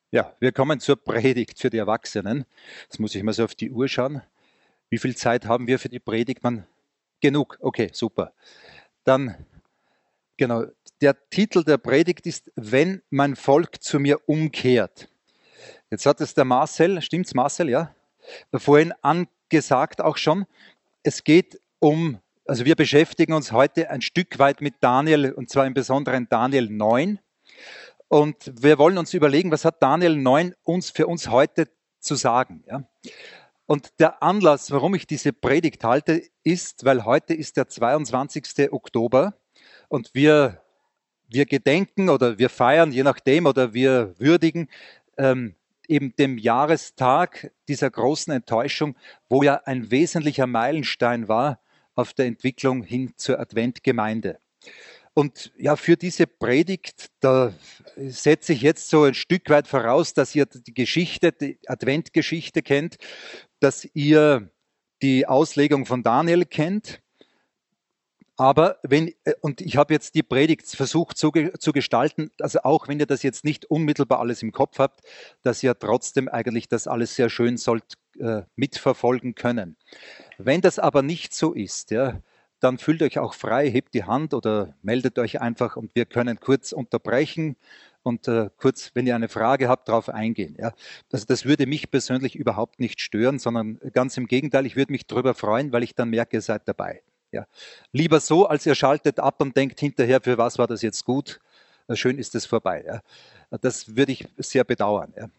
Ja, wir kommen zur Predigt für die Erwachsenen. Jetzt muss ich mal so auf die Uhr schauen. Wie viel Zeit haben wir für die Predigt? Genug. Okay, super. Dann, genau. Der Titel der Predigt ist: Wenn mein Volk zu mir umkehrt. Jetzt hat es der Marcel, stimmt's Marcel, ja? Vorhin angesagt auch schon. Es geht also wir beschäftigen uns heute ein Stück weit mit Daniel, und zwar im Besonderen Daniel 9. Und wir wollen uns überlegen, was hat Daniel 9 für uns heute zu sagen. Ja? Und der Anlass, warum ich diese Predigt halte, ist, weil heute ist der 22. Oktober und wir gedenken oder wir feiern, je nachdem, oder wir würdigen ähm, eben dem Jahrestag dieser großen Enttäuschung, wo ja ein wesentlicher Meilenstein war auf der Entwicklung hin zur Adventgemeinde. Und ja, für diese Predigt, da setze ich jetzt so ein Stück weit voraus, dass ihr die Geschichte, die Adventgeschichte kennt, dass ihr die Auslegung von Daniel kennt. Aber und ich habe jetzt die Predigt versucht zu gestalten, also auch wenn ihr das jetzt nicht unmittelbar alles im Kopf habt, dass ihr trotzdem eigentlich das alles sehr schön sollt mitverfolgen können. Wenn das aber nicht so ist, ja, dann fühlt euch auch frei, hebt die Hand oder meldet euch einfach und wir können kurz unterbrechen und kurz, wenn ihr eine Frage habt, darauf eingehen. Ja. Also das würde mich persönlich überhaupt nicht stören, sondern ganz im Gegenteil, ich würde mich darüber freuen, weil ich dann merke, ihr seid dabei. Ja. Lieber so, als ihr schaltet ab und denkt hinterher, für was war das jetzt gut? Schön ist es vorbei. Ja. Das würde ich sehr bedauern. Ja.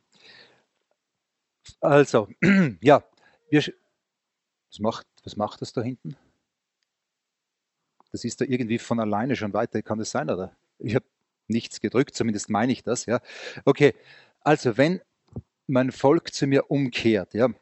Also, ja, wir, was macht das da hinten? Das ist da irgendwie von alleine schon weiter. Kann das sein, oder? Ich habe nichts gedrückt, zumindest meine ich das, ja. Okay, also wenn mein Volk zu mir umkehrt, ja,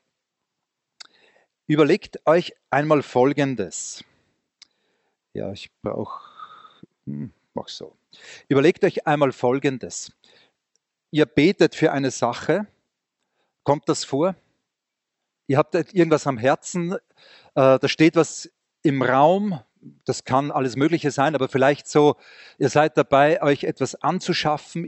überlegt euch einmal Folgendes. Ja, ich brauche, mach so. Überlegt euch einmal Folgendes. Ihr betet für eine Sache, kommt das vor? Ihr habt irgendwas am Herzen, da steht was im Raum, das kann alles Mögliche sein, aber vielleicht so, ihr seid dabei, euch etwas anzuschaffen,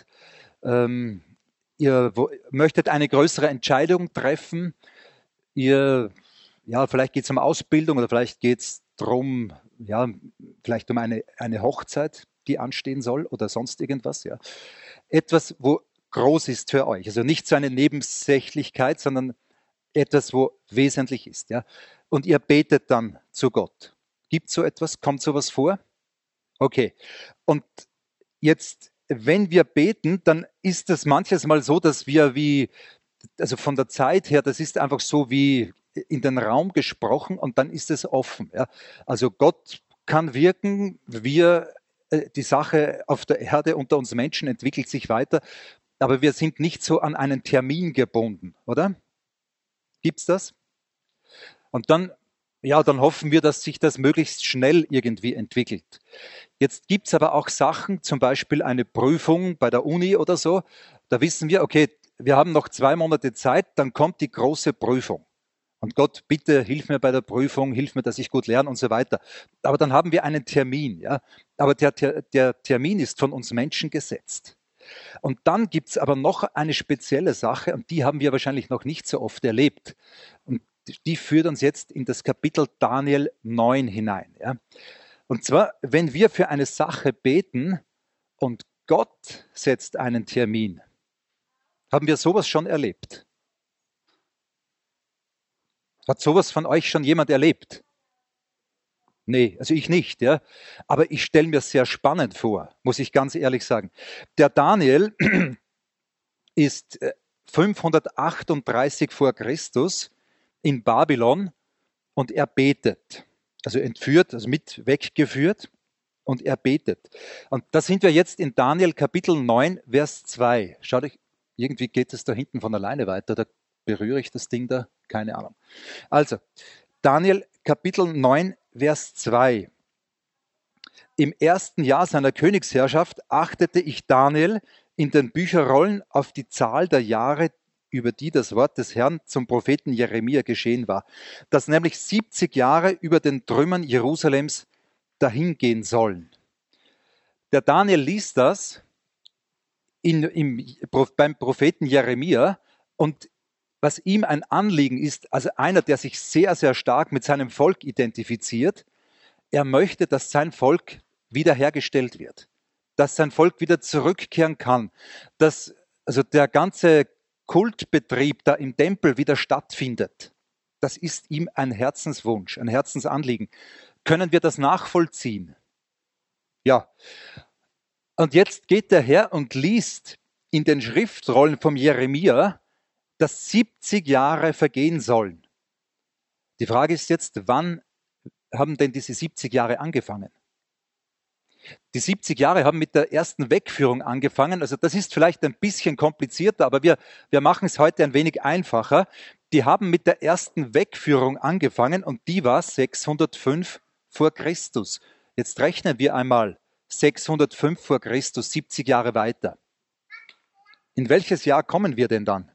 ähm, ihr möchtet eine größere Entscheidung treffen, ihr, ja, vielleicht geht es um Ausbildung oder vielleicht geht es darum, ja, vielleicht um eine Hochzeit, die anstehen soll oder sonst irgendwas, ja. Etwas, wo groß ist für euch, also nicht so eine Nebensächlichkeit, sondern etwas, wo wesentlich ist, ja. Und ihr betet dann zu Gott. Gibt so etwas? Kommt sowas vor? Okay. Und jetzt, wenn wir beten, dann ist es manches Mal so, dass wir also von der Zeit her, das ist einfach so wie in den Raum gesprochen und dann ist es offen. Ja. Also Gott kann wirken, die Sache auf der Erde unter uns Menschen entwickelt sich weiter, aber wir sind nicht so an einen Termin gebunden, oder? Gibt's das? Und dann, ja, dann hoffen wir, dass sich das möglichst schnell irgendwie entwickelt. Jetzt gibt's aber auch Sachen, zum Beispiel eine Prüfung bei der Uni oder so, da wissen wir, okay, wir haben noch 2 Monate Zeit, dann kommt die große Prüfung. Und Gott, bitte hilf mir bei der Prüfung, hilf mir, dass ich gut lerne und so weiter. Aber dann haben wir einen Termin, ja. Aber der Termin ist von uns Menschen gesetzt. Und dann gibt's aber noch eine spezielle Sache, und die haben wir wahrscheinlich noch nicht so oft erlebt. Und die führt uns jetzt in das Kapitel Daniel 9 hinein. Ja. Und zwar, wenn wir für eine Sache beten und Gott setzt einen Termin, haben wir sowas schon erlebt? Hat sowas von euch schon jemand erlebt? Nee, also ich nicht, ja. Aber ich stelle mir sehr spannend vor, muss ich ganz ehrlich sagen. Der Daniel ist 538 vor Christus in Babylon und er betet. Also entführt, also mit weggeführt und er betet. Und da sind wir jetzt in Daniel Kapitel 9, Vers 2. Schaut euch, irgendwie geht es da hinten von alleine weiter, da berühre ich das Ding da, keine Ahnung. Also, Daniel Kapitel 9, Vers 2. Im ersten Jahr seiner Königsherrschaft achtete ich Daniel in den Bücherrollen auf die Zahl der Jahre, über die das Wort des Herrn zum Propheten Jeremia geschehen war, dass nämlich 70 Jahre über den Trümmern Jerusalems dahingehen sollen. Der Daniel liest das beim Propheten Jeremia. Und was ihm ein Anliegen ist, also einer, der sich sehr, sehr stark mit seinem Volk identifiziert, er möchte, dass sein Volk wiederhergestellt wird, dass sein Volk wieder zurückkehren kann, dass also der ganze Kultbetrieb da im Tempel wieder stattfindet. Das ist ihm ein Herzenswunsch, ein Herzensanliegen. Können wir das nachvollziehen? Ja. Und jetzt geht der Herr und liest in den Schriftrollen vom Jeremia, dass 70 Jahre vergehen sollen. Die Frage ist jetzt, wann haben denn diese 70 Jahre angefangen? Die 70 Jahre haben mit der ersten Wegführung angefangen. Also das ist vielleicht ein bisschen komplizierter, aber wir machen es heute ein wenig einfacher. Die haben mit der ersten Wegführung angefangen und die war 605 vor Christus. Jetzt rechnen wir einmal 605 vor Christus, 70 Jahre weiter. In welches Jahr kommen wir denn dann?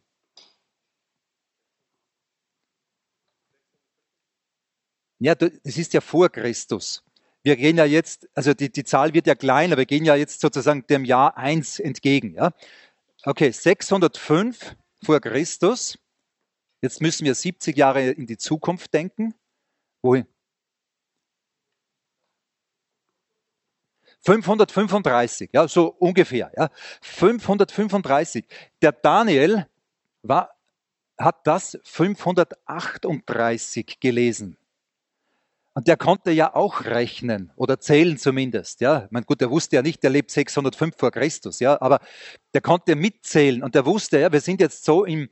Ja, das ist ja vor Christus. Wir gehen ja jetzt, also die Zahl wird ja kleiner, wir gehen ja jetzt sozusagen dem Jahr 1 entgegen. Ja? Okay, 605 vor Christus. Jetzt müssen wir 70 Jahre in die Zukunft denken. Wohin? 535, ja, so ungefähr. Ja. 535. Der Daniel hat das 538 gelesen. Und der konnte ja auch rechnen oder zählen zumindest. Ja, ich meine, gut, der wusste ja nicht, der lebt 605 vor Christus, ja, aber der konnte mitzählen und der wusste, ja, wir sind jetzt so im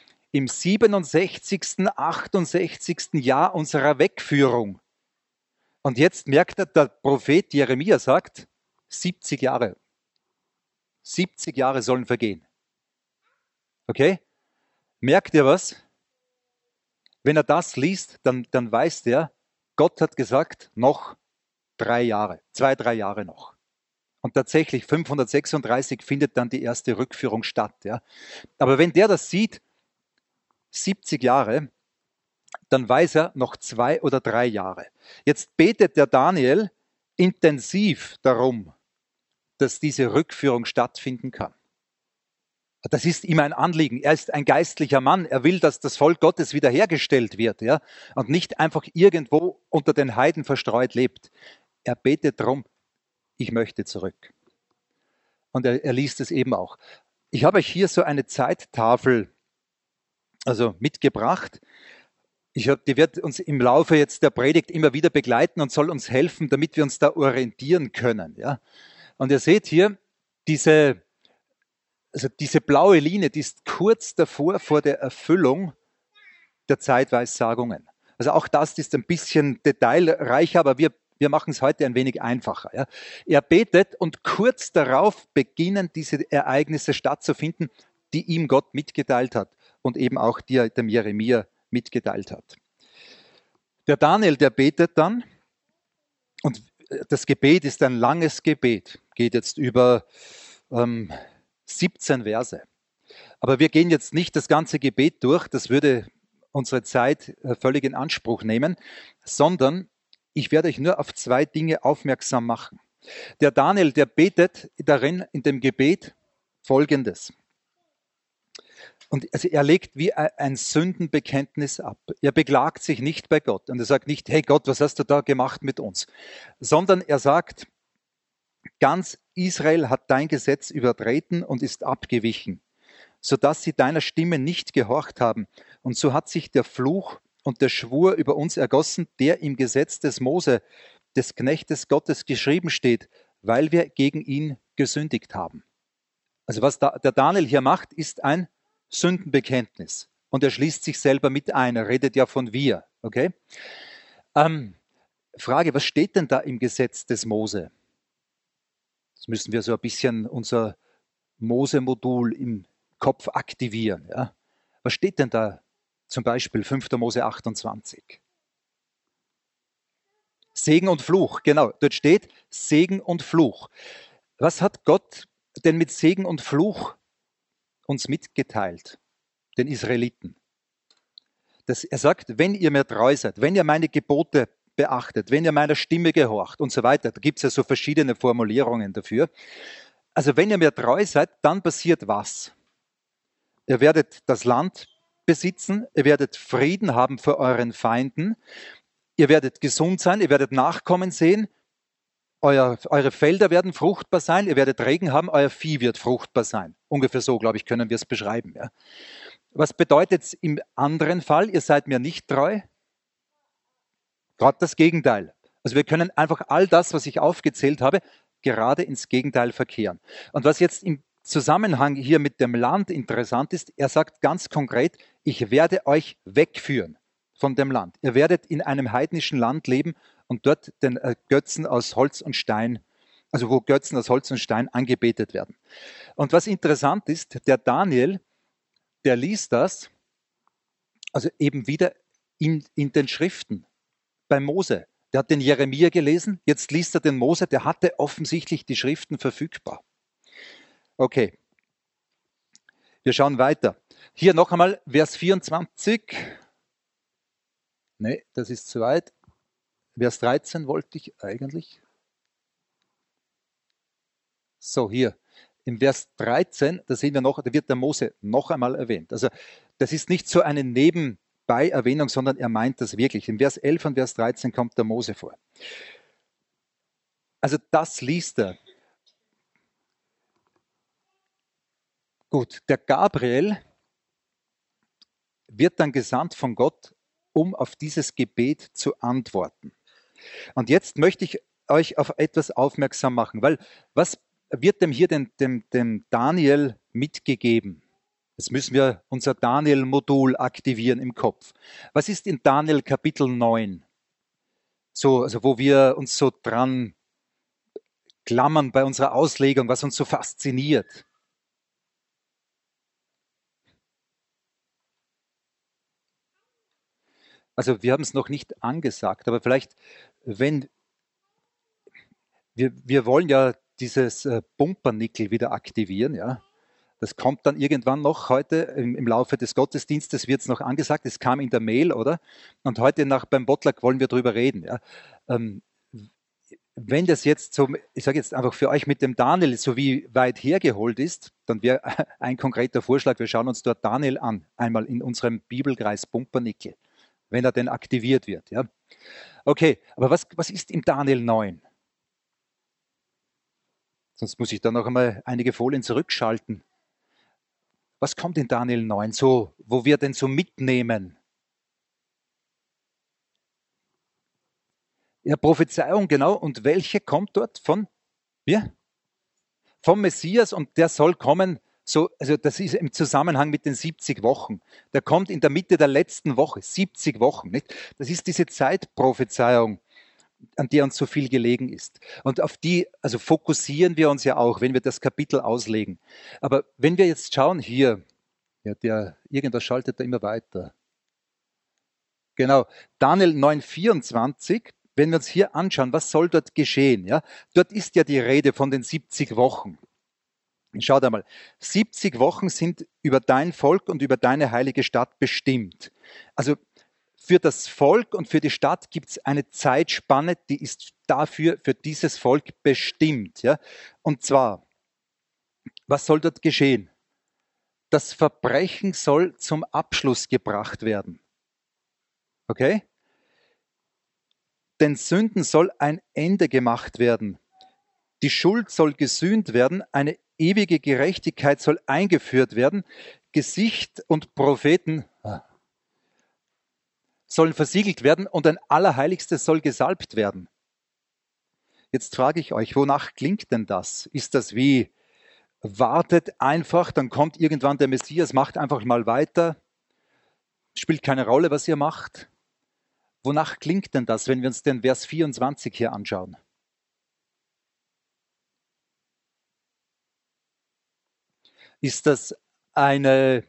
67., 68. Jahr unserer Wegführung. Und jetzt merkt er, der Prophet Jeremia sagt, 70 Jahre. 70 Jahre sollen vergehen. Okay? Merkt ihr was? Wenn er das liest, dann weiß er, Gott hat gesagt, noch 3 Jahre, 2, 3 Jahre noch. Und tatsächlich 536 findet dann die erste Rückführung statt. Ja. Aber wenn der das sieht, 70 Jahre, dann weiß er noch 2 oder 3 Jahre. Jetzt betet der Daniel intensiv darum, dass diese Rückführung stattfinden kann. Das ist ihm ein Anliegen. Er ist ein geistlicher Mann. Er will, dass das Volk Gottes wiederhergestellt wird, ja, und nicht einfach irgendwo unter den Heiden verstreut lebt. Er betet darum, ich möchte zurück. Und er liest es eben auch. Ich habe euch hier so eine Zeittafel mitgebracht. Die wird uns im Laufe jetzt der Predigt immer wieder begleiten und soll uns helfen, damit wir uns da orientieren können. Ja. Und ihr seht hier, diese blaue Linie, die ist kurz davor vor der Erfüllung der Zeitweissagungen. Also auch das ist ein bisschen detailreicher, aber wir machen es heute ein wenig einfacher. Ja. Er betet und kurz darauf beginnen diese Ereignisse stattzufinden, die ihm Gott mitgeteilt hat und eben auch die er dem Jeremia mitgeteilt hat. Der Daniel, der betet dann und das Gebet ist ein langes Gebet, geht jetzt über 17 Verse. Aber wir gehen jetzt nicht das ganze Gebet durch, das würde unsere Zeit völlig in Anspruch nehmen, sondern ich werde euch nur auf 2 Dinge aufmerksam machen. Der Daniel, der betet darin in dem Gebet Folgendes. Und also er legt wie ein Sündenbekenntnis ab. Er beklagt sich nicht bei Gott und er sagt nicht, hey Gott, was hast du da gemacht mit uns? Sondern er sagt, ganz Israel hat dein Gesetz übertreten und ist abgewichen, sodass sie deiner Stimme nicht gehorcht haben. Und so hat sich der Fluch und der Schwur über uns ergossen, der im Gesetz des Mose, des Knechtes Gottes, geschrieben steht, weil wir gegen ihn gesündigt haben. Also was der Daniel hier macht, ist ein Sündenbekenntnis. Und er schließt sich selber mit ein. Er redet ja von wir. Okay? Frage, was steht denn da im Gesetz des Mose? Jetzt müssen wir so ein bisschen unser Mose-Modul im Kopf aktivieren. Ja? Was steht denn da zum Beispiel 5. Mose 28? Segen und Fluch, genau. Dort steht Segen und Fluch. Was hat Gott denn mit Segen und Fluch uns mitgeteilt, den Israeliten? Er sagt, wenn ihr mir treu seid, wenn ihr meine Gebote beachtet, wenn ihr meiner Stimme gehorcht und so weiter, da gibt es ja so verschiedene Formulierungen dafür, Also wenn ihr mir treu seid, dann passiert was? Ihr werdet das Land besitzen, ihr werdet Frieden haben vor euren Feinden, ihr werdet gesund sein, ihr werdet Nachkommen sehen, eure Felder werden fruchtbar sein, ihr werdet Regen haben, euer Vieh wird fruchtbar sein. Ungefähr so, glaube ich, können wir es beschreiben. Ja. Was bedeutet es im anderen Fall? Ihr seid mir nicht treu? Gerade das Gegenteil. Also wir können einfach all das, was ich aufgezählt habe, gerade ins Gegenteil verkehren. Und was jetzt im Zusammenhang hier mit dem Land interessant ist, er sagt ganz konkret, ich werde euch wegführen von dem Land. Ihr werdet in einem heidnischen Land leben und dort den Götzen aus Holz und Stein, also wo Götzen aus Holz und Stein angebetet werden. Und was interessant ist, der Daniel, der liest das, also eben wieder in den Schriften, bei Mose. Der hat den Jeremia gelesen, jetzt liest er den Mose, der hatte offensichtlich die Schriften verfügbar. Okay, wir schauen weiter. Hier noch einmal Vers 24. Nee, das ist zu weit. Vers 13 wollte ich eigentlich. So, hier. Im Vers 13, da sehen wir noch, da wird der Mose noch einmal erwähnt. Also das ist nicht so eine Nebenbei-Erwähnung, sondern er meint das wirklich. In Vers 11 und Vers 13 kommt der Mose vor. Also das liest er. Gut, der Gabriel wird dann gesandt von Gott, um auf dieses Gebet zu antworten. Und jetzt möchte ich euch auf etwas aufmerksam machen, weil was wird dem hier dem Daniel mitgegeben? Jetzt müssen wir unser Daniel-Modul aktivieren im Kopf. Was ist in Daniel Kapitel 9? So, also wo wir uns so dran klammern bei unserer Auslegung, was uns so fasziniert. Also wir haben es noch nicht angesagt, aber vielleicht, wenn wir wollen ja dieses Pumpernickel wieder aktivieren, ja. Das kommt dann irgendwann noch heute im Laufe des Gottesdienstes, wird es noch angesagt. Es kam in der Mail, oder? Und heute beim Bottlack wollen wir drüber reden. Ja. Wenn das jetzt so, ich sage jetzt einfach für euch mit dem Daniel so wie weit hergeholt ist, dann wäre ein konkreter Vorschlag, wir schauen uns dort Daniel an, einmal in unserem Bibelkreis Pumpernickel, wenn er denn aktiviert wird. Ja. Okay, aber was ist im Daniel 9? Sonst muss ich da noch einmal einige Folien zurückschalten. Was kommt in Daniel 9 so, wo wir denn so mitnehmen? Ja, Prophezeiung, genau. Und welche kommt dort von? Ja? Vom Messias und der soll kommen, so, also das ist im Zusammenhang mit den 70 Wochen. Der kommt in der Mitte der letzten Woche, 70 Wochen. Nicht? Das ist diese Zeitprophezeiung, an der uns so viel gelegen ist. Und auf die, also fokussieren wir uns ja auch, wenn wir das Kapitel auslegen. Aber wenn wir jetzt schauen, hier, ja, irgendwas schaltet da immer weiter. Genau, Daniel 9,24, wenn wir uns hier anschauen, was soll dort geschehen? Ja? Dort ist ja die Rede von den 70 Wochen. Schaut einmal, 70 Wochen sind über dein Volk und über deine heilige Stadt bestimmt. Also für das Volk und für die Stadt gibt es eine Zeitspanne, die ist dafür, für dieses Volk bestimmt. Ja? Und zwar, was soll dort geschehen? Das Verbrechen soll zum Abschluss gebracht werden. Okay? Den Sünden soll ein Ende gemacht werden. Die Schuld soll gesühnt werden, eine ewige Gerechtigkeit soll eingeführt werden, Gesicht und Propheten sollen versiegelt werden und ein Allerheiligstes soll gesalbt werden. Jetzt frage ich euch, wonach klingt denn das? Ist das wie, wartet einfach, dann kommt irgendwann der Messias, macht einfach mal weiter, spielt keine Rolle, was ihr macht? Wonach klingt denn das, wenn wir uns den Vers 24 hier anschauen? Ist das eine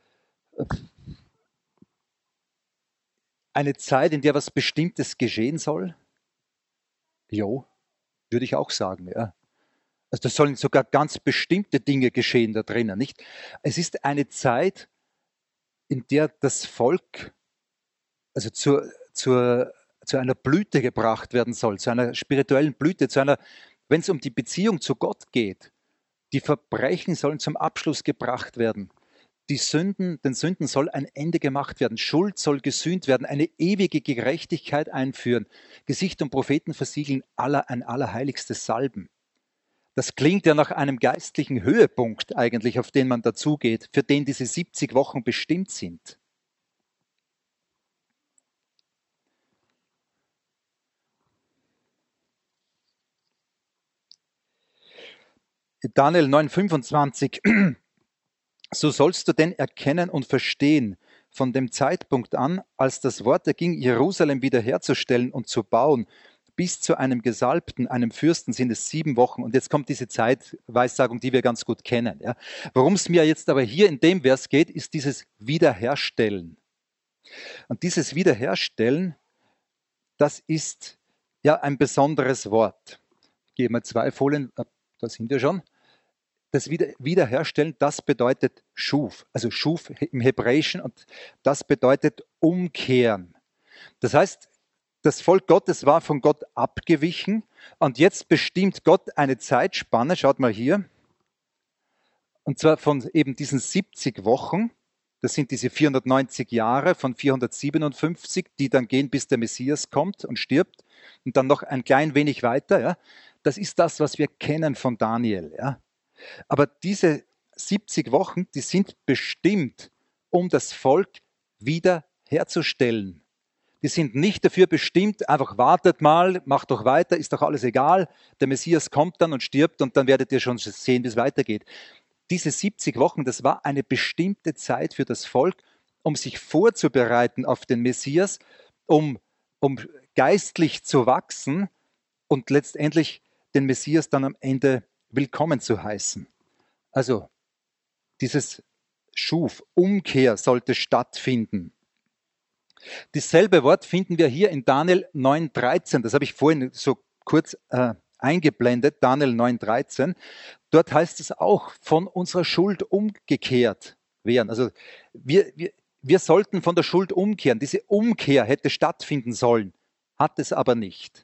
Zeit, in der was Bestimmtes geschehen soll? Jo, würde ich auch sagen, ja. Also da sollen sogar ganz bestimmte Dinge geschehen da drinnen, nicht? Es ist eine Zeit, in der das Volk also zu einer Blüte gebracht werden soll, zu einer spirituellen Blüte, wenn es um die Beziehung zu Gott geht, Die Verbrechen sollen zum Abschluss gebracht werden. Den Sünden soll ein Ende gemacht werden. Schuld soll gesühnt werden. Eine ewige Gerechtigkeit einführen. Gesicht und Propheten versiegeln ein allerheiligstes Salben. Das klingt ja nach einem geistlichen Höhepunkt eigentlich, auf den man dazugeht, für den diese 70 Wochen bestimmt sind. Daniel 9,25. So sollst du denn erkennen und verstehen, von dem Zeitpunkt an, als das Wort erging, Jerusalem wiederherzustellen und zu bauen, bis zu einem Gesalbten, einem Fürsten, sind es 7 Wochen. Und jetzt kommt diese Zeitweissagung, die wir ganz gut kennen. Ja. Worum es mir jetzt aber hier in dem Vers geht, ist dieses Wiederherstellen. Und dieses Wiederherstellen, das ist ja ein besonderes Wort. Ich gehe mal 2 Folien, da sind wir schon. Das Wiederherstellen, das bedeutet Schuf, also Schuf im Hebräischen, und das bedeutet umkehren. Das heißt, das Volk Gottes war von Gott abgewichen und jetzt bestimmt Gott eine Zeitspanne, schaut mal hier, und zwar von eben diesen 70 Wochen, das sind diese 490 Jahre von 457, die dann gehen, bis der Messias kommt und stirbt, und dann noch ein klein wenig weiter. Ja. Das ist das, was wir kennen von Daniel. Ja. Aber diese 70 Wochen, die sind bestimmt, um das Volk wiederherzustellen. Die sind nicht dafür bestimmt, einfach wartet mal, macht doch weiter, ist doch alles egal. Der Messias kommt dann und stirbt und dann werdet ihr schon sehen, wie es weitergeht. Diese 70 Wochen, das war eine bestimmte Zeit für das Volk, um sich vorzubereiten auf den Messias, um geistlich zu wachsen und letztendlich den Messias dann am Ende willkommen zu heißen. Also dieses Schuf, Umkehr sollte stattfinden. Dasselbe Wort finden wir hier in Daniel 9,13. Das habe ich vorhin so kurz eingeblendet, Daniel 9,13. Dort heißt es auch, von unserer Schuld umgekehrt werden. Also wir sollten von der Schuld umkehren. Diese Umkehr hätte stattfinden sollen, hat es aber nicht.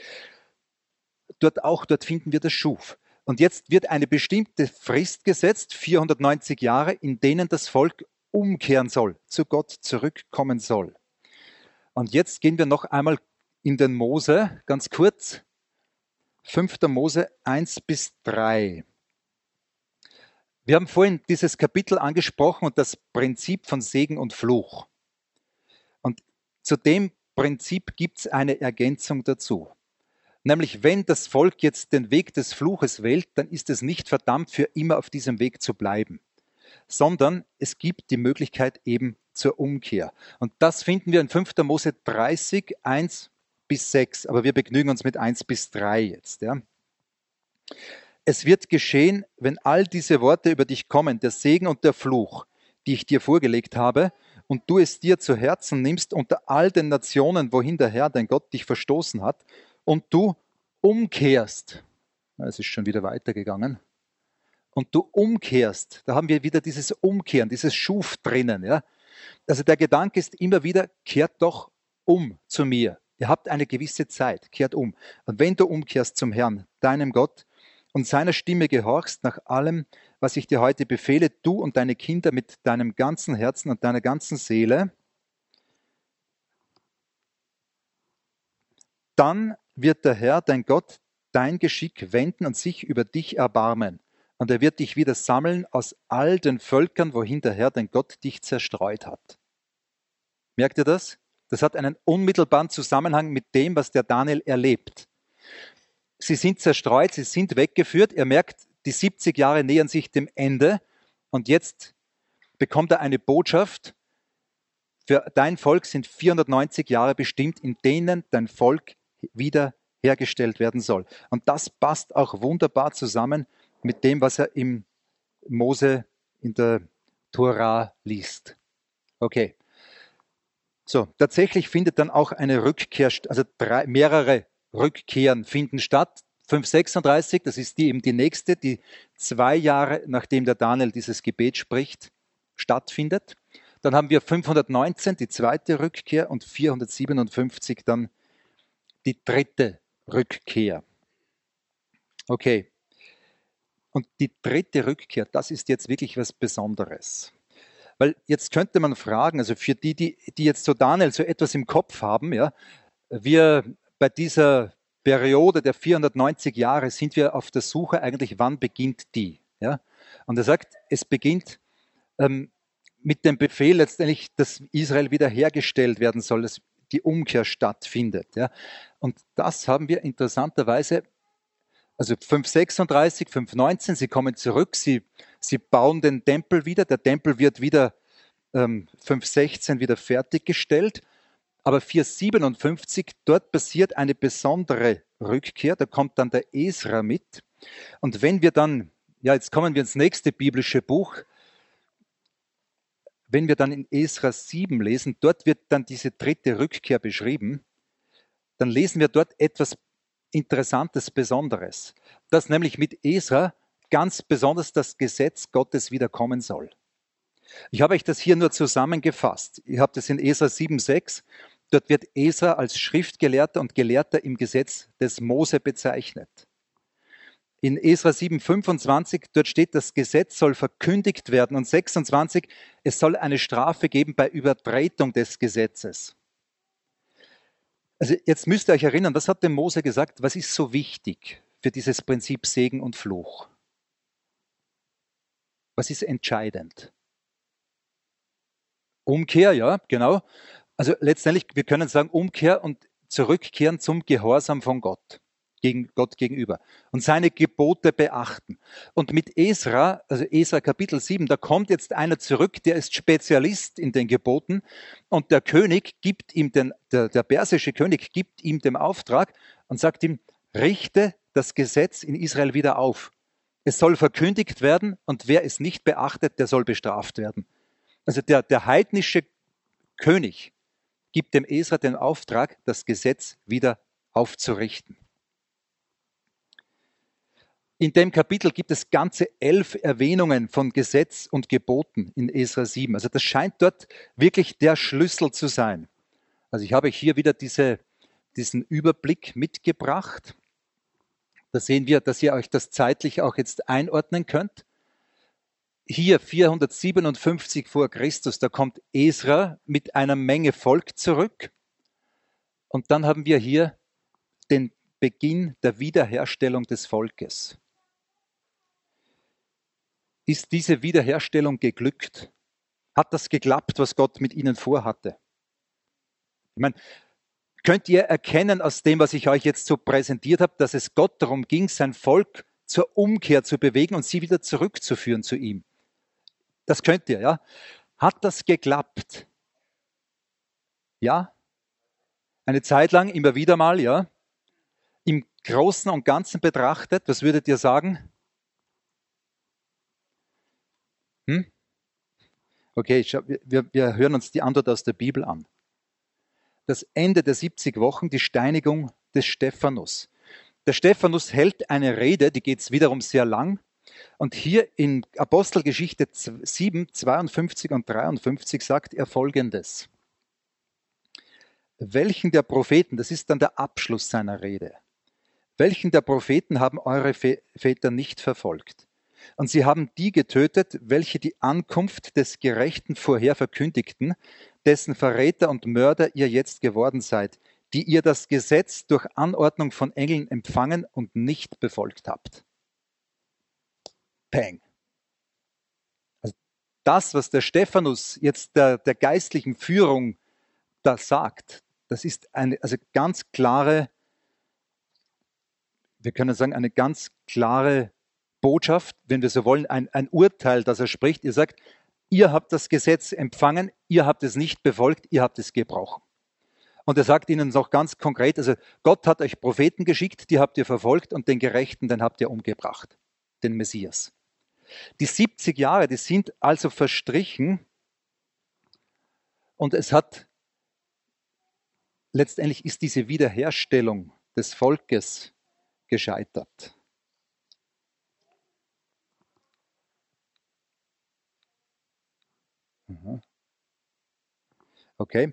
Dort finden wir das Schuf. Und jetzt wird eine bestimmte Frist gesetzt, 490 Jahre, in denen das Volk umkehren soll, zu Gott zurückkommen soll. Und jetzt gehen wir noch einmal in den Mose, ganz kurz. 5. Mose 1-3. Wir haben vorhin dieses Kapitel angesprochen und das Prinzip von Segen und Fluch. Und zu dem Prinzip gibt es eine Ergänzung dazu. Nämlich, wenn das Volk jetzt den Weg des Fluches wählt, dann ist es nicht verdammt, für immer auf diesem Weg zu bleiben, sondern es gibt die Möglichkeit eben zur Umkehr. Und das finden wir in 5. Mose 30, 1-6, aber wir begnügen uns mit 1-3 jetzt. Ja. Es wird geschehen, wenn all diese Worte über dich kommen, der Segen und der Fluch, die ich dir vorgelegt habe, und du es dir zu Herzen nimmst unter all den Nationen, wohin der Herr, dein Gott, dich verstoßen hat, und du umkehrst. Es ist schon wieder weitergegangen. Und du umkehrst. Da haben wir wieder dieses Umkehren, dieses Schuf drinnen. Ja? Also der Gedanke ist immer wieder, kehrt doch um zu mir. Ihr habt eine gewisse Zeit, kehrt um. Und wenn du umkehrst zum Herrn, deinem Gott, und seiner Stimme gehorchst nach allem, was ich dir heute befehle, du und deine Kinder mit deinem ganzen Herzen und deiner ganzen Seele, dann wird der Herr, dein Gott, dein Geschick wenden und sich über dich erbarmen. Und er wird dich wieder sammeln aus all den Völkern, wohin der Herr, dein Gott, dich zerstreut hat. Merkt ihr das? Das hat einen unmittelbaren Zusammenhang mit dem, was der Daniel erlebt. Sie sind zerstreut, sie sind weggeführt. Er merkt, die 70 Jahre nähern sich dem Ende. Und jetzt bekommt er eine Botschaft. Für dein Volk sind 490 Jahre bestimmt, in denen dein Volk wieder hergestellt werden soll. Und das passt auch wunderbar zusammen mit dem, was er im Mose in der Tora liest. Okay. So, tatsächlich findet dann auch eine Rückkehr, also mehrere Rückkehren finden statt. 536, das ist eben die nächste, die 2 Jahre, nachdem der Daniel dieses Gebet spricht, stattfindet. Dann haben wir 519, die zweite Rückkehr, und 457 dann die dritte Rückkehr. Okay. Und die dritte Rückkehr, das ist jetzt wirklich was Besonderes. Weil jetzt könnte man fragen, also für die jetzt so Daniel so etwas im Kopf haben, ja, wir bei dieser Periode der 490 Jahre sind wir auf der Suche eigentlich, wann beginnt die? Ja? Und er sagt, es beginnt mit dem Befehl letztendlich, dass Israel wiederhergestellt werden soll, dass die Umkehr stattfindet. Ja? Und das haben wir interessanterweise, also 536, 519, sie kommen zurück, sie bauen den Tempel wieder, der Tempel wird wieder 516 wieder fertiggestellt, aber 457, dort passiert eine besondere Rückkehr, da kommt dann der Esra mit. Und wenn wir dann, ja, jetzt kommen wir ins nächste biblische Buch, wenn wir dann in Esra 7 lesen, dort wird dann diese dritte Rückkehr beschrieben, dann lesen wir dort etwas Interessantes, Besonderes, dass nämlich mit Esra ganz besonders das Gesetz Gottes wiederkommen soll. Ich habe euch das hier nur zusammengefasst. Ihr habt es in Esra 7,6. Dort wird Esra als Schriftgelehrter und Gelehrter im Gesetz des Mose bezeichnet. In Esra 7,25, dort steht, das Gesetz soll verkündigt werden. Und 26, es soll eine Strafe geben bei Übertretung des Gesetzes. Also jetzt müsst ihr euch erinnern, was hat dem Mose gesagt? Was ist so wichtig für dieses Prinzip Segen und Fluch? Was ist entscheidend? Umkehr, ja, genau. Also letztendlich, wir können sagen, Umkehr und zurückkehren zum Gehorsam von Gott gegenüber und seine Gebote beachten. Und mit Esra, also Esra Kapitel 7, da kommt jetzt einer zurück, der ist Spezialist in den Geboten und der König gibt ihm der persische König gibt ihm den Auftrag und sagt ihm, richte das Gesetz in Israel wieder auf. Es soll verkündigt werden und wer es nicht beachtet, der soll bestraft werden. Also der heidnische König gibt dem Esra den Auftrag, das Gesetz wieder aufzurichten. In dem Kapitel gibt es ganze 11 Erwähnungen von Gesetz und Geboten in Esra 7. Also das scheint dort wirklich der Schlüssel zu sein. Also ich habe hier wieder diesen Überblick mitgebracht. Da sehen wir, dass ihr euch das zeitlich auch jetzt einordnen könnt. Hier 457 vor Christus, da kommt Esra mit einer Menge Volk zurück. Und dann haben wir hier den Beginn der Wiederherstellung des Volkes. Ist diese Wiederherstellung geglückt? Hat das geklappt, was Gott mit ihnen vorhatte? Ich meine, könnt ihr erkennen aus dem, was ich euch jetzt so präsentiert habe, dass es Gott darum ging, sein Volk zur Umkehr zu bewegen und sie wieder zurückzuführen zu ihm? Das könnt ihr, ja? Hat das geklappt? Ja? Eine Zeit lang, immer wieder mal, ja? Im Großen und Ganzen betrachtet, was würdet ihr sagen? Okay, wir hören uns die Antwort aus der Bibel an. Das Ende der 70 Wochen, die Steinigung des Stephanus. Der Stephanus hält eine Rede, die geht wiederum sehr lang. Und hier in Apostelgeschichte 7, 52 und 53 sagt er Folgendes. Welchen der Propheten, das ist dann der Abschluss seiner Rede, welchen der Propheten haben eure Väter nicht verfolgt? Und sie haben die getötet, welche die Ankunft des Gerechten vorher verkündigten, dessen Verräter und Mörder ihr jetzt geworden seid, die ihr das Gesetz durch Anordnung von Engeln empfangen und nicht befolgt habt. Peng. Also das, was der Stephanus jetzt der geistlichen Führung da sagt, das ist eine ganz klare, wir können sagen, eine ganz klare Botschaft, wenn wir so wollen, ein Urteil, das er spricht. Ihr sagt, ihr habt das Gesetz empfangen, ihr habt es nicht befolgt, ihr habt es gebrochen. Und er sagt ihnen noch ganz konkret, also Gott hat euch Propheten geschickt, die habt ihr verfolgt und den Gerechten, den habt ihr umgebracht, den Messias. Die 70 Jahre, die sind also verstrichen und es hat, letztendlich ist diese Wiederherstellung des Volkes gescheitert. Okay.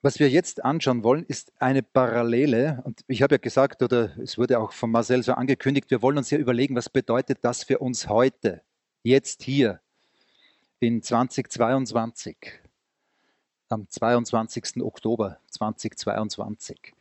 Was wir jetzt anschauen wollen, ist eine Parallele. Und ich habe ja gesagt, oder es wurde auch von Marcel so angekündigt, wir wollen uns ja überlegen, was bedeutet das für uns heute, jetzt hier, in 2022, am 22. Oktober 2022.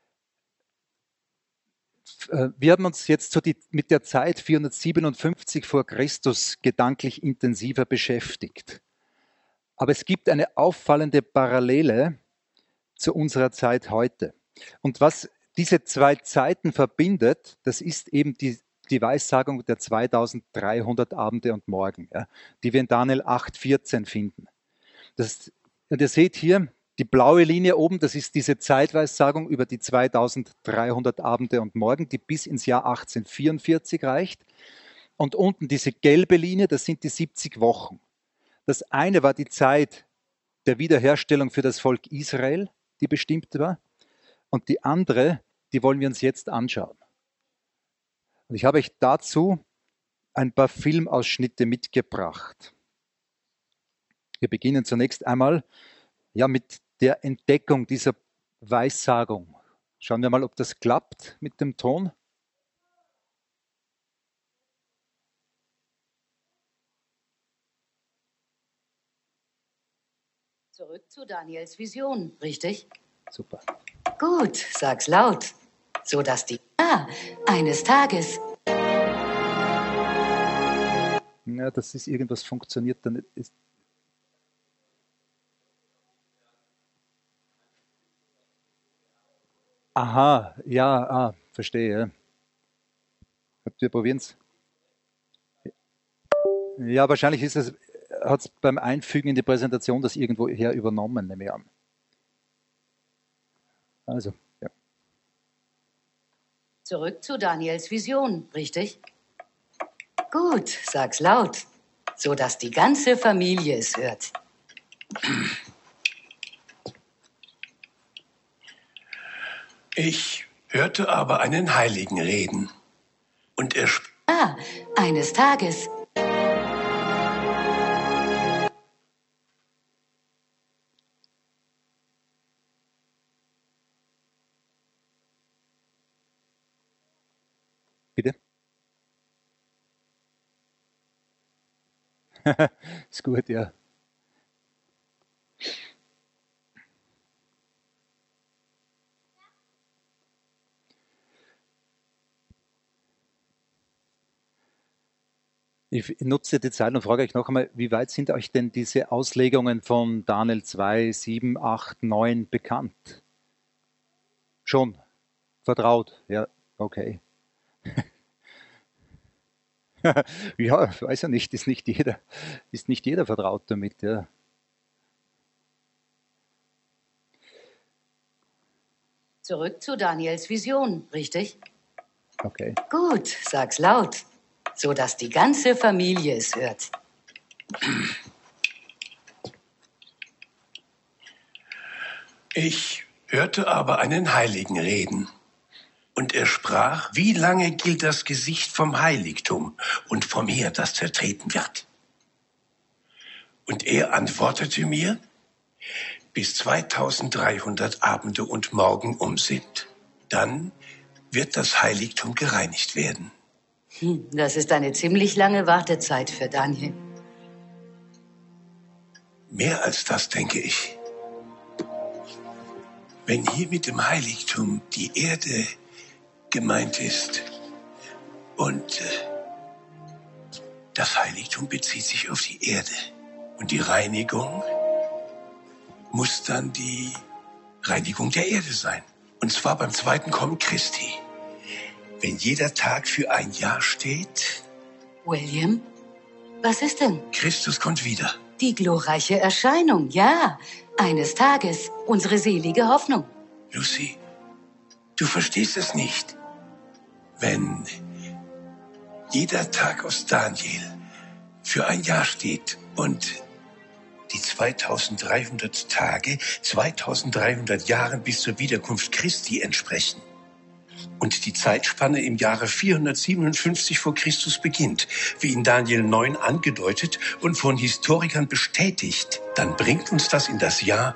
Wir haben uns jetzt so mit der Zeit 457 vor Christus gedanklich intensiver beschäftigt. Aber es gibt eine auffallende Parallele zu unserer Zeit heute. Und was diese zwei Zeiten verbindet, das ist eben die Weissagung der 2300 Abende und Morgen, ja, die wir in Daniel 8,14 finden. Und ihr seht hier, die blaue Linie oben, das ist diese Zeitweissagung über die 2300 Abende und Morgen, die bis ins Jahr 1844 reicht. Und unten diese gelbe Linie, das sind die 70 Wochen. Das eine war die Zeit der Wiederherstellung für das Volk Israel, die bestimmt war. Und die andere, die wollen wir uns jetzt anschauen. Und ich habe euch dazu ein paar Filmausschnitte mitgebracht. Wir beginnen zunächst einmal mit der Entdeckung dieser Weissagung. Schauen wir mal, ob das klappt mit dem Ton. Zurück zu Daniels Vision, richtig? Super. Gut, sag's laut, so dass die eines Tages. Ja, das ist irgendwas funktioniert dann nicht. Aha, ja, verstehe. Wir probieren es. Ja, wahrscheinlich hat es beim Einfügen in die Präsentation das irgendwoher übernommen, nehme ich an. Also, ja. Zurück zu Daniels Vision, richtig? Gut, sag's laut, so dass die ganze Familie es hört. Ich hörte aber einen Heiligen reden. Und er eines Tages. Bitte? Ist gut, ja. Ich nutze die Zeit und frage euch noch einmal, wie weit sind euch denn diese Auslegungen von Daniel 2, 7, 8, 9 bekannt? Schon? Vertraut? Ja, okay. Ja, weiß ja nicht, ist nicht jeder vertraut damit, ja. Zurück zu Daniels Vision, richtig? Okay. Gut, sag's laut, so dass die ganze Familie es hört. Ich hörte aber einen Heiligen reden. Und er sprach, wie lange gilt das Gesicht vom Heiligtum und vom Heer, das zertreten wird? Und er antwortete mir, bis 2300 Abende und Morgen um sind. Dann wird das Heiligtum gereinigt werden. Das ist eine ziemlich lange Wartezeit für Daniel. Mehr als das, denke ich. Wenn hier mit dem Heiligtum die Erde gemeint ist und das Heiligtum bezieht sich auf die Erde und die Reinigung muss dann die Reinigung der Erde sein. Und zwar beim zweiten Kommen Christi. Wenn jeder Tag für ein Jahr steht. William, was ist denn? Christus kommt wieder. Die glorreiche Erscheinung, ja. Eines Tages, unsere selige Hoffnung. Lucy, du verstehst es nicht. Wenn jeder Tag aus Daniel für ein Jahr steht und die 2300 Tage 2300 Jahren bis zur Wiederkunft Christi entsprechen, Und die Zeitspanne im Jahre 457 vor Christus beginnt, wie in Daniel 9 angedeutet und von Historikern bestätigt, dann bringt uns das in das Jahr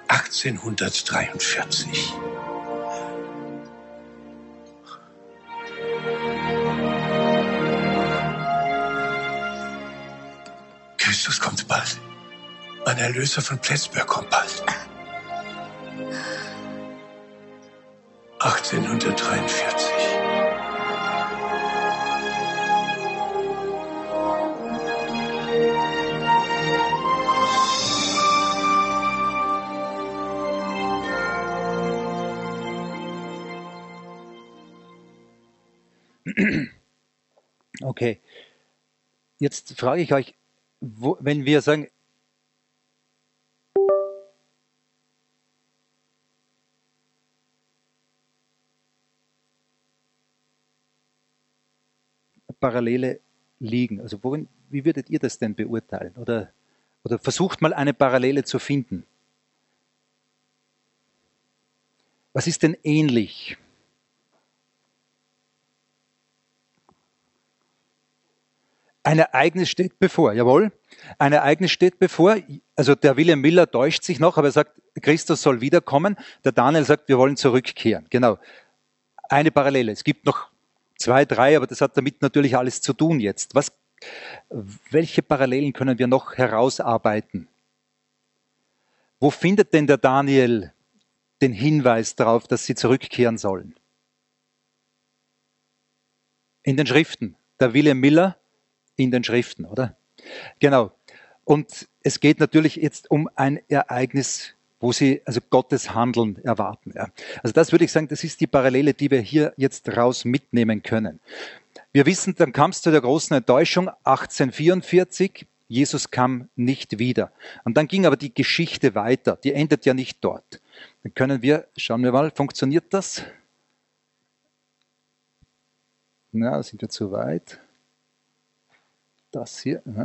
1843. Christus kommt bald. Mein Erlöser von Plätzberg kommt bald. 1843. Okay, jetzt frage ich euch, wenn wir sagen, Parallele liegen, also wie würdet ihr das denn beurteilen? Oder versucht mal eine Parallele zu finden. Was ist denn ähnlich? Ein Ereignis steht bevor, jawohl. Ein Ereignis steht bevor. Also der William Miller täuscht sich noch, aber er sagt, Christus soll wiederkommen. Der Daniel sagt, wir wollen zurückkehren. Genau. Eine Parallele. Es gibt noch 2, 3, aber das hat damit natürlich alles zu tun jetzt. Welche Parallelen können wir noch herausarbeiten? Wo findet denn der Daniel den Hinweis darauf, dass sie zurückkehren sollen? In den Schriften. Der William Miller in den Schriften, oder? Genau. Und es geht natürlich jetzt um ein Ereignis, wo sie also Gottes Handeln erwarten. Ja. Also das würde ich sagen, das ist die Parallele, die wir hier jetzt raus mitnehmen können. Wir wissen, dann kam es zu der großen Enttäuschung 1844. Jesus kam nicht wieder. Und dann ging aber die Geschichte weiter. Die endet ja nicht dort. Dann schauen wir mal, funktioniert das? Na, da sind wir zu weit. Das hier. Ja.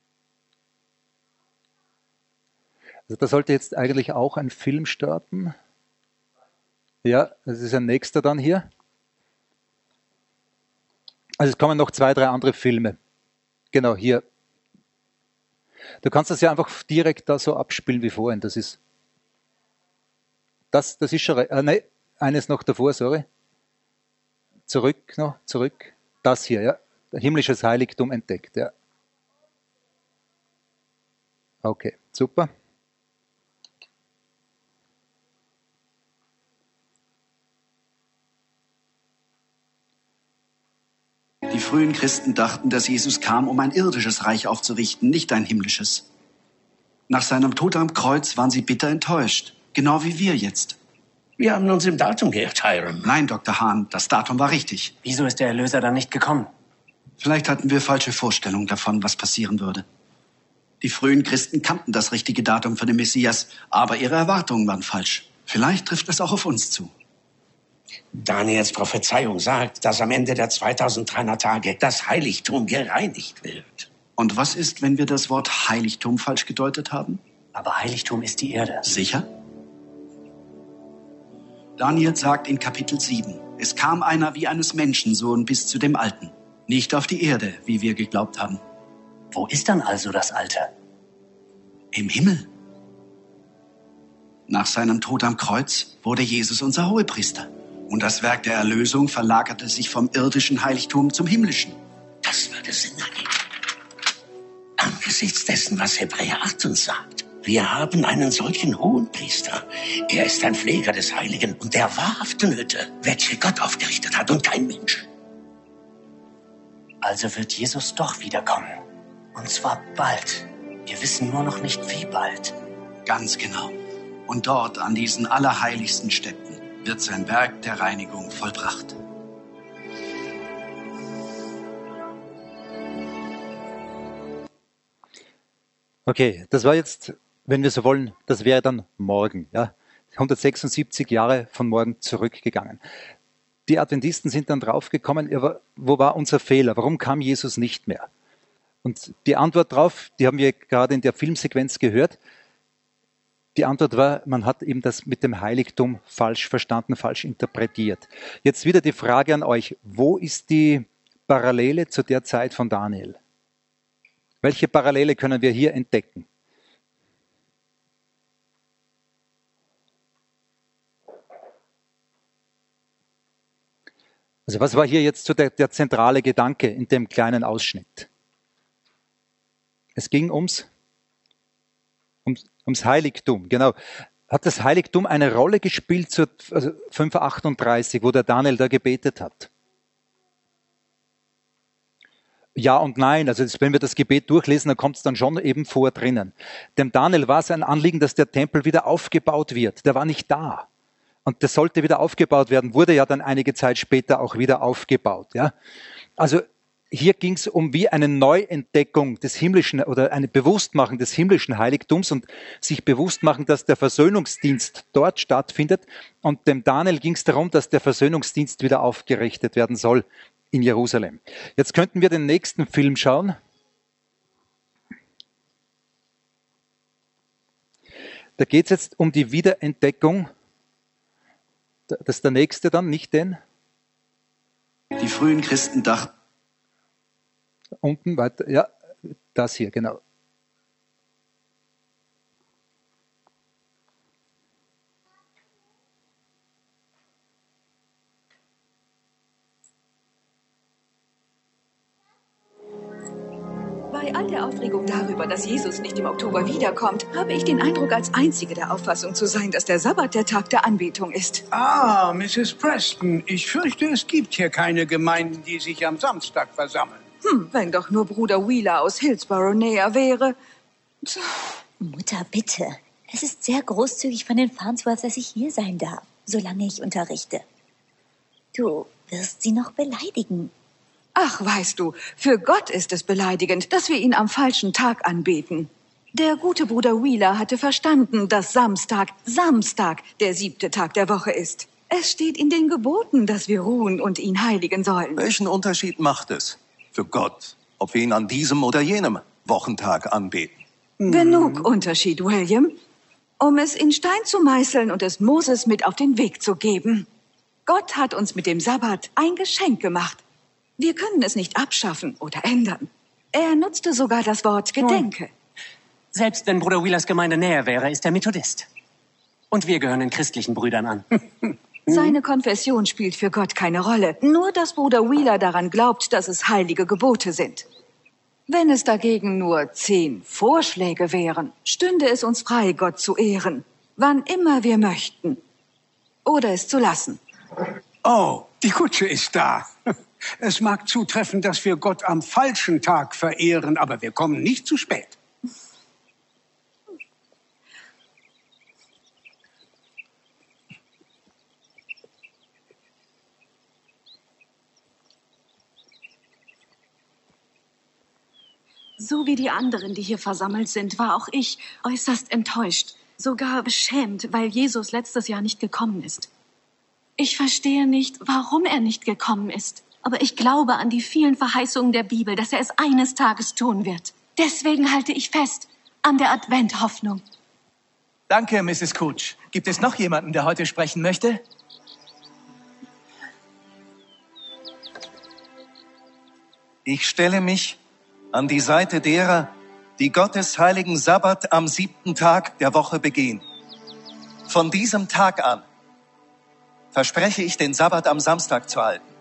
Also da sollte jetzt eigentlich auch ein Film starten. Ja, das ist ein nächster dann hier. Also es kommen noch 2, 3 andere Filme. Genau, hier. Du kannst das ja einfach direkt da so abspielen wie vorhin. Das ist schon... nee, eines noch davor, sorry. Zurück. Das hier, ja. Himmlisches Heiligtum entdeckt, ja. Okay, super. Die frühen Christen dachten, dass Jesus kam, um ein irdisches Reich aufzurichten, nicht ein himmlisches. Nach seinem Tod am Kreuz waren sie bitter enttäuscht, genau wie wir jetzt. Wir haben uns im Datum geirrt, Hiram. Nein, Dr. Hahn, das Datum war richtig. Wieso ist der Erlöser dann nicht gekommen? Vielleicht hatten wir falsche Vorstellungen davon, was passieren würde. Die frühen Christen kannten das richtige Datum für den Messias, aber ihre Erwartungen waren falsch. Vielleicht trifft es auch auf uns zu. Daniels Prophezeiung sagt, dass am Ende der 2300 Tage das Heiligtum gereinigt wird. Und was ist, wenn wir das Wort Heiligtum falsch gedeutet haben? Aber Heiligtum ist die Erde. Sicher? Daniel sagt in Kapitel 7, es kam einer wie eines Menschensohn bis zu dem Alten. Nicht auf die Erde, wie wir geglaubt haben. Wo ist dann also das Alte? Im Himmel. Nach seinem Tod am Kreuz wurde Jesus unser Hohepriester. Und das Werk der Erlösung verlagerte sich vom irdischen Heiligtum zum himmlischen. Das würde Sinn ergeben. Angesichts dessen, was Hebräer 8 uns sagt. Wir haben einen solchen Hohenpriester. Er ist ein Pfleger des Heiligen und der wahrhaften Hütte, welche Gott aufgerichtet hat und kein Mensch. Also wird Jesus doch wiederkommen. Und zwar bald. Wir wissen nur noch nicht, wie bald. Ganz genau. Und dort, an diesen allerheiligsten Stätten, wird sein Werk der Reinigung vollbracht. Okay, das war jetzt, wenn wir so wollen, das wäre dann morgen. Ja? 176 Jahre von morgen zurückgegangen. Die Adventisten sind dann draufgekommen, wo war unser Fehler? Warum kam Jesus nicht mehr? Und die Antwort darauf, die haben wir gerade in der Filmsequenz gehört. Die Antwort war, man hat eben das mit dem Heiligtum falsch verstanden, falsch interpretiert. Jetzt wieder die Frage an euch, wo ist die Parallele zu der Zeit von Daniel? Welche Parallele können wir hier entdecken? Also was war hier jetzt so der zentrale Gedanke in dem kleinen Ausschnitt? Es ging ums Heiligtum, genau. Hat das Heiligtum eine Rolle gespielt zu 5,38, wo der Daniel da gebetet hat? Ja und nein, also wenn wir das Gebet durchlesen, dann kommt es dann schon eben vor drinnen. Dem Daniel war es ein Anliegen, dass der Tempel wieder aufgebaut wird. Der war nicht da. Und das sollte wieder aufgebaut werden, wurde ja dann einige Zeit später auch wieder aufgebaut. Ja? Also hier ging es um wie eine Neuentdeckung des himmlischen oder eine Bewusstmachung des himmlischen Heiligtums und sich bewusst machen, dass der Versöhnungsdienst dort stattfindet. Und dem Daniel ging es darum, dass der Versöhnungsdienst wieder aufgerichtet werden soll in Jerusalem. Jetzt könnten wir den nächsten Film schauen. Da geht es jetzt um die Wiederentdeckung. Das ist der nächste dann, nicht den? Die frühen Christen dachten, Unten weiter, ja, das hier, genau. Bei all der Aufregung darüber, dass Jesus nicht im Oktober wiederkommt, habe ich den Eindruck, als Einzige der Auffassung zu sein, dass der Sabbat der Tag der Anbetung ist. Ah, Mrs. Preston, ich fürchte, es gibt hier keine Gemeinden, die sich am Samstag versammeln. Wenn doch nur Bruder Wheeler aus Hillsborough näher wäre. Mutter, bitte. Es ist sehr großzügig von den Farnsworths, dass ich hier sein darf, solange ich unterrichte. Du wirst sie noch beleidigen. Ach, weißt du, für Gott ist es beleidigend, dass wir ihn am falschen Tag anbeten. Der gute Bruder Wheeler hatte verstanden, dass Samstag der 7. Tag der Woche ist. Es steht in den Geboten, dass wir ruhen und ihn heiligen sollen. Welchen Unterschied macht es für Gott, ob wir ihn an diesem oder jenem Wochentag anbeten? Genug Unterschied, William, um es in Stein zu meißeln und es Moses mit auf den Weg zu geben. Gott hat uns mit dem Sabbat ein Geschenk gemacht. Wir können es nicht abschaffen oder ändern. Er nutzte sogar das Wort Gedenke. Selbst wenn Bruder Wheelers Gemeinde näher wäre, ist er Methodist. Und wir gehören den christlichen Brüdern an. Seine Konfession spielt für Gott keine Rolle. Nur, dass Bruder Wheeler daran glaubt, dass es heilige Gebote sind. Wenn es dagegen nur 10 Vorschläge wären, stünde es uns frei, Gott zu ehren, wann immer wir möchten. Oder es zu lassen. Oh, die Kutsche ist da. Es mag zutreffen, dass wir Gott am falschen Tag verehren, aber wir kommen nicht zu spät. So wie die anderen, die hier versammelt sind, war auch ich äußerst enttäuscht, sogar beschämt, weil Jesus letztes Jahr nicht gekommen ist. Ich verstehe nicht, warum er nicht gekommen ist. Aber ich glaube an die vielen Verheißungen der Bibel, dass er es eines Tages tun wird. Deswegen halte ich fest an der Adventhoffnung. Danke, Mrs. Cooch. Gibt es noch jemanden, der heute sprechen möchte? Ich stelle mich an die Seite derer, die Gottes heiligen Sabbat am 7. Tag der Woche begehen. Von diesem Tag an verspreche ich, den Sabbat am Samstag zu halten.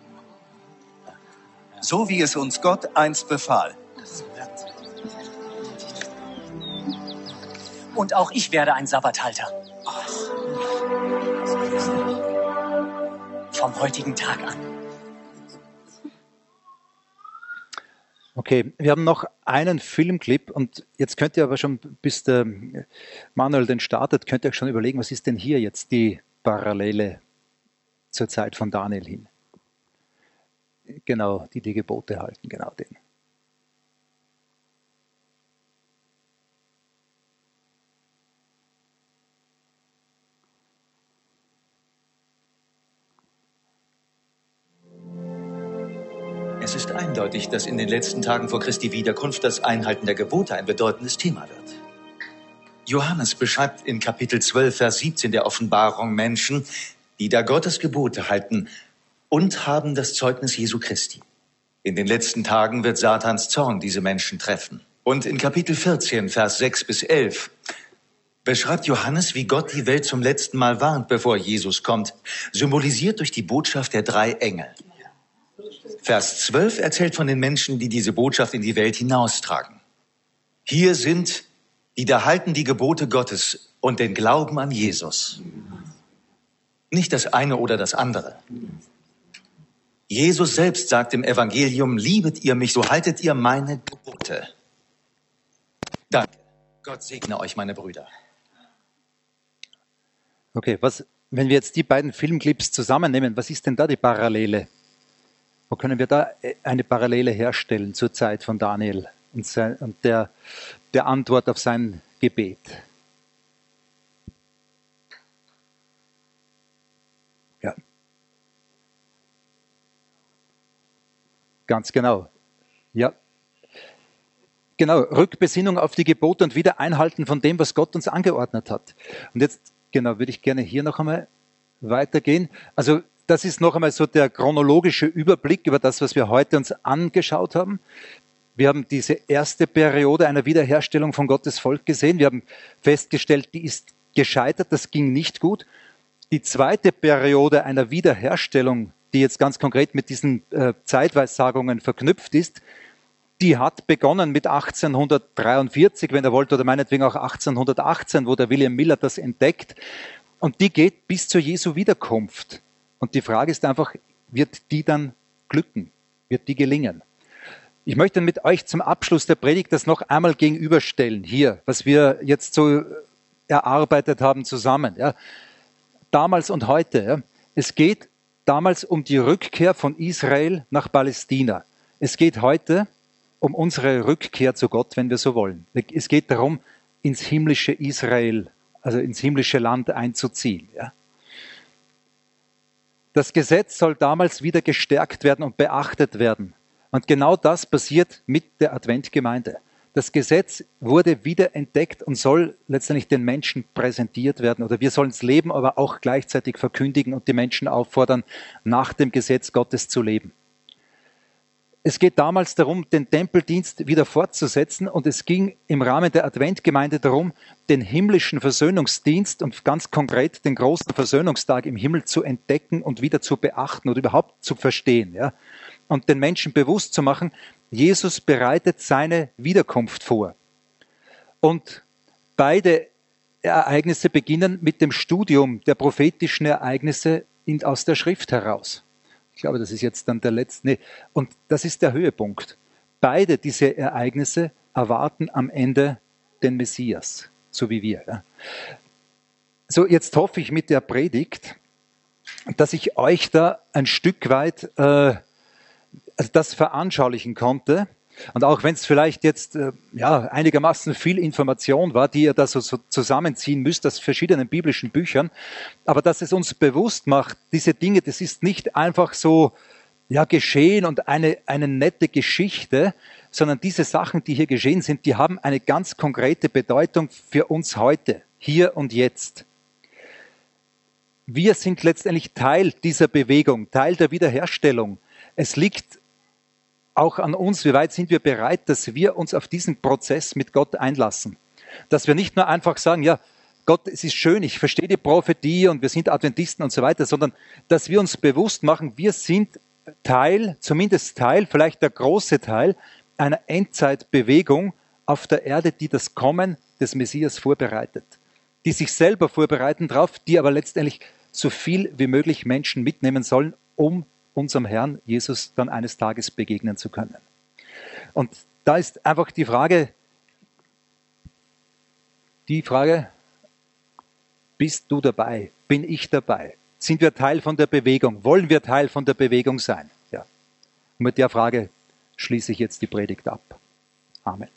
So wie es uns Gott einst befahl. Und auch ich werde ein Sabbathalter. Vom heutigen Tag an. Okay, wir haben noch einen Filmclip und jetzt könnt ihr aber schon, bis der Manuel den startet, könnt ihr euch schon überlegen, was ist denn hier jetzt die Parallele zur Zeit von Daniel hin? Genau, die Gebote halten, genau den. Es ist eindeutig, dass in den letzten Tagen vor Christi Wiederkunft das Einhalten der Gebote ein bedeutendes Thema wird. Johannes beschreibt in Kapitel 12, Vers 17 der Offenbarung Menschen, die da Gottes Gebote halten und haben das Zeugnis Jesu Christi. In den letzten Tagen wird Satans Zorn diese Menschen treffen. Und in Kapitel 14, Vers 6 bis 11 beschreibt Johannes, wie Gott die Welt zum letzten Mal warnt, bevor Jesus kommt, symbolisiert durch die Botschaft der 3 Engel. Vers 12 erzählt von den Menschen, die diese Botschaft in die Welt hinaustragen. Hier sind, die da halten die Gebote Gottes und den Glauben an Jesus. Nicht das eine oder das andere. Jesus selbst sagt im Evangelium, liebet ihr mich, so haltet ihr meine Gebote. Danke. Gott segne euch, meine Brüder. Okay, wenn wir jetzt die beiden Filmclips zusammennehmen, was ist denn da die Parallele? Wo können wir da eine Parallele herstellen zur Zeit von Daniel und der Antwort auf sein Gebet? Ja. Ganz genau. Ja. Genau, Rückbesinnung auf die Gebote und Wiedereinhalten von dem, was Gott uns angeordnet hat. Und jetzt, genau, würde ich gerne hier noch einmal weitergehen. Also, das ist noch einmal so der chronologische Überblick über das, was wir heute uns angeschaut haben. Wir haben diese erste Periode einer Wiederherstellung von Gottes Volk gesehen. Wir haben festgestellt, die ist gescheitert, das ging nicht gut. Die zweite Periode einer Wiederherstellung, die jetzt ganz konkret mit diesen Zeitweissagungen verknüpft ist, die hat begonnen mit 1843, wenn ihr wollt, oder meinetwegen auch 1818, wo der William Miller das entdeckt. Und die geht bis zur Jesu Wiederkunft. Und die Frage ist einfach, wird die dann glücken? Wird die gelingen? Ich möchte mit euch zum Abschluss der Predigt das noch einmal gegenüberstellen, hier, was wir jetzt so erarbeitet haben zusammen. Ja. Damals und heute. Ja. Es geht damals um die Rückkehr von Israel nach Palästina. Es geht heute um unsere Rückkehr zu Gott, wenn wir so wollen. Es geht darum, ins himmlische Israel, also ins himmlische Land einzuziehen. Ja. Das Gesetz soll damals wieder gestärkt werden und beachtet werden. Und genau das passiert mit der Adventgemeinde. Das Gesetz wurde wieder entdeckt und soll letztendlich den Menschen präsentiert werden. Oder wir sollen es leben, aber auch gleichzeitig verkündigen und die Menschen auffordern, nach dem Gesetz Gottes zu leben. Es geht damals darum, den Tempeldienst wieder fortzusetzen und es ging im Rahmen der Adventgemeinde darum, den himmlischen Versöhnungsdienst und ganz konkret den großen Versöhnungstag im Himmel zu entdecken und wieder zu beachten oder überhaupt zu verstehen. Ja? Und den Menschen bewusst zu machen, Jesus bereitet seine Wiederkunft vor. Und beide Ereignisse beginnen mit dem Studium der prophetischen Ereignisse aus der Schrift heraus. Ich glaube, das ist jetzt dann der letzte. Nee. Und das ist der Höhepunkt. Beide diese Ereignisse erwarten am Ende den Messias, so wie wir. Ja. So, jetzt hoffe ich mit der Predigt, dass ich euch da ein Stück weit das veranschaulichen konnte. Und auch wenn es vielleicht jetzt einigermaßen viel Information war, die ihr da so zusammenziehen müsst aus verschiedenen biblischen Büchern, aber dass es uns bewusst macht, diese Dinge, das ist nicht einfach so geschehen und eine nette Geschichte, sondern diese Sachen, die hier geschehen sind, die haben eine ganz konkrete Bedeutung für uns heute, hier und jetzt. Wir sind letztendlich Teil dieser Bewegung, Teil der Wiederherstellung. Es liegt auch an uns, wie weit sind wir bereit, dass wir uns auf diesen Prozess mit Gott einlassen. Dass wir nicht nur einfach sagen, ja, Gott, es ist schön, ich verstehe die Prophetie und wir sind Adventisten und so weiter, sondern dass wir uns bewusst machen, wir sind Teil, zumindest Teil, vielleicht der große Teil einer Endzeitbewegung auf der Erde, die das Kommen des Messias vorbereitet. Die sich selber vorbereiten darauf, die aber letztendlich so viel wie möglich Menschen mitnehmen sollen, um unserem Herrn Jesus dann eines Tages begegnen zu können. Und da ist einfach die Frage, bist du dabei? Bin ich dabei? Sind wir Teil von der Bewegung? Wollen wir Teil von der Bewegung sein? Ja. Und mit der Frage schließe ich jetzt die Predigt ab. Amen.